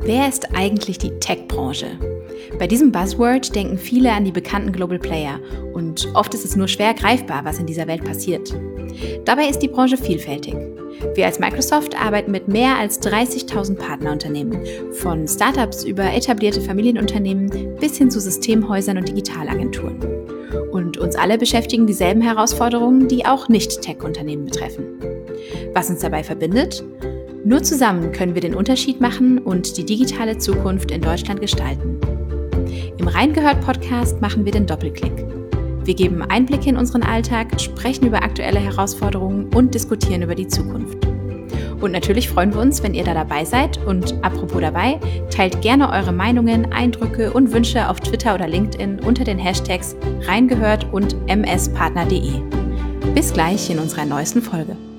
Wer ist eigentlich die Tech-Branche? Bei diesem Buzzword denken viele an die bekannten Global Player und oft ist es nur schwer greifbar, was in dieser Welt passiert. Dabei ist die Branche vielfältig. Wir als Microsoft arbeiten mit mehr als 30.000 Partnerunternehmen, von Startups über etablierte Familienunternehmen bis hin zu Systemhäusern und Digitalagenturen. Und uns alle beschäftigen dieselben Herausforderungen, die auch Nicht-Tech-Unternehmen betreffen. Was uns dabei verbindet? Nur zusammen können wir den Unterschied machen und die digitale Zukunft in Deutschland gestalten. Im Reingehört-Podcast machen wir den Doppelklick. Wir geben Einblicke in unseren Alltag, sprechen über aktuelle Herausforderungen und diskutieren über die Zukunft. Und natürlich freuen wir uns, wenn ihr da dabei seid. Und apropos dabei, teilt gerne eure Meinungen, Eindrücke und Wünsche auf Twitter oder LinkedIn unter den Hashtags reingehört und mspartner.de. Bis gleich in unserer neuesten Folge.